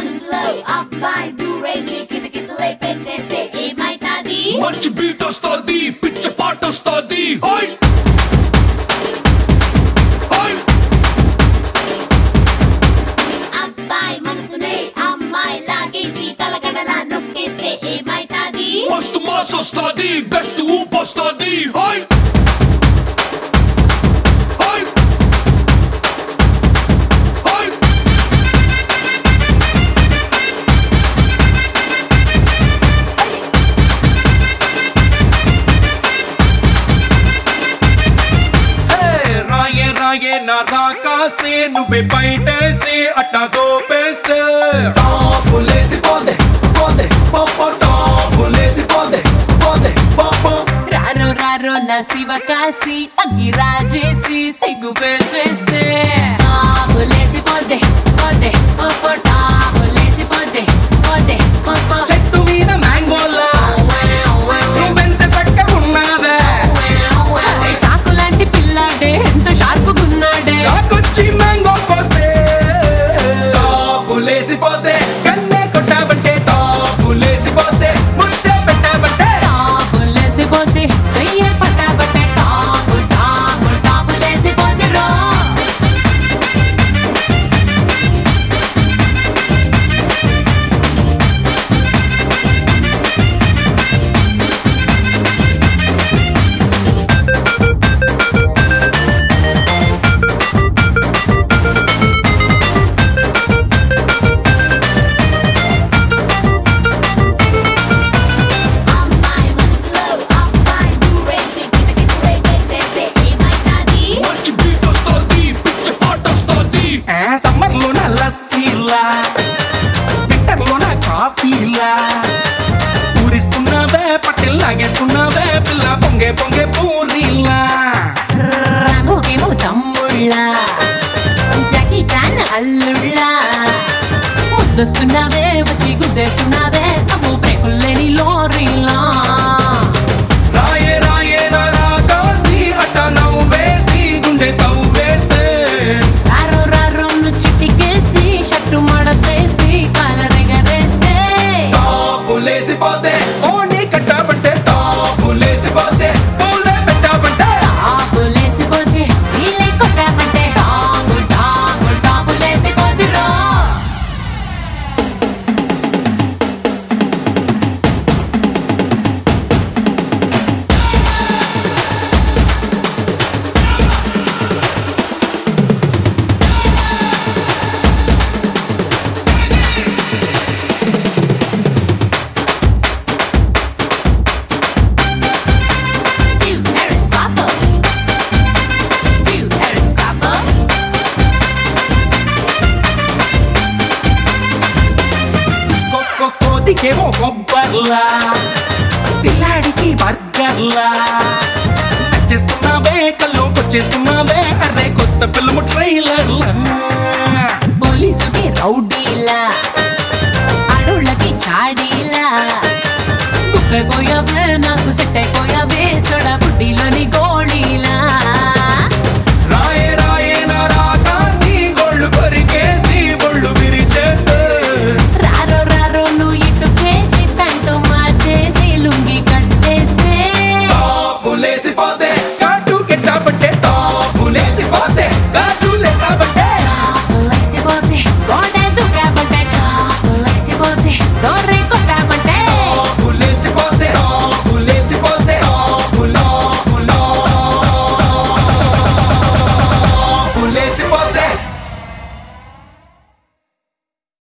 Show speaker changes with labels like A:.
A: మనసులో అబ్బాయి దూరేసి కితకితలై పెట్టేస్తే ఏమైతాది?
B: మంచి బీట్ వస్తుంది, పిచ్చ పాట వస్తుంది.
A: అబ్బాయి మనసునే అమ్మాయి లాగేసి తలగడలా నొక్కేస్తే ఏమైతాది?
B: మస్తు మాస్ వస్తుంది, బెస్ట్ ఊపు వస్తుంది.
C: నా రాకాసే నువ్వే బయటేసి అట్టా దోపేస్తే
B: టాపులేసి పోందే పోందే పాప టాపులేసి పోందే పోందే పాప.
D: రారో రారో నా శివ కాసి అగ్గి రాజేసి సిగ్గు పెట్టేస్తే టాపులేసి పోతే పోతే పోపో టాపులేసి పోతే పోతే పోపో.
C: చెట్టు మీద మ్యాంగోలా నువ్వెంత చక్కగా ఉన్నావే,
D: చాకు లాంటి పిల్లాడే ఎంత షార్పుగున్నాడే.
C: చాకొచ్చి మ్యాంగో కోస్తే టాపులేసి పోతే, కన్నే కొట్టాబంటే టాపులేసి పోతే, ముద్దే పెట్టాబంటే
D: టాపులేసి పోతే చెయ్యే పట్టాబట్టే టాపు టాపు టాపులేసి పోతే రో.
A: అమ్మాయి మనసులో అబ్బాయి దూరేసి కితకితలై పెట్టేస్తే ఏమైతాది?
B: మంచి బీట్ వస్తుంది, పిచ్చ పాట వస్తుంది.
C: సమ్మర్ లో నా లస్సీలా, వింటర్ లో నా కాఫీలా, ఊరిస్తున్నావే పట్టిల్లాగేస్తున్నావే పిల్ల పొంగే పొంగే పూరీలా.
D: రాముకేమో తమ్ముళ్ళ జాకీ చాన్ అల్లుళ్ళ ముద్దొస్తున్నావే వచ్చి గుద్దేస్తున్నావే అమ్మో బ్రేకుల్లేని లోరీలా.
C: రాయే రాయే నా రాకాసి అట్ట నవ్వేసి గుండె తవ్వేస్తే
D: రారో రారో చిట్టికేసి షట్టు మడతేసి కాలరెగరేస్తే
C: టాపులేసి పోతే ఓని కట్టాబంటే టాపులేసి పోతే పూలే పెట్టాబంటే
D: టాపులేసిపోతే నీళ్ళే కొట్టామంటే టాపు టాపు టాపులేసిపోతే రో. Do Eris Papa. Do Eris Papa.
C: కోతికేమో కొబ్బర్లా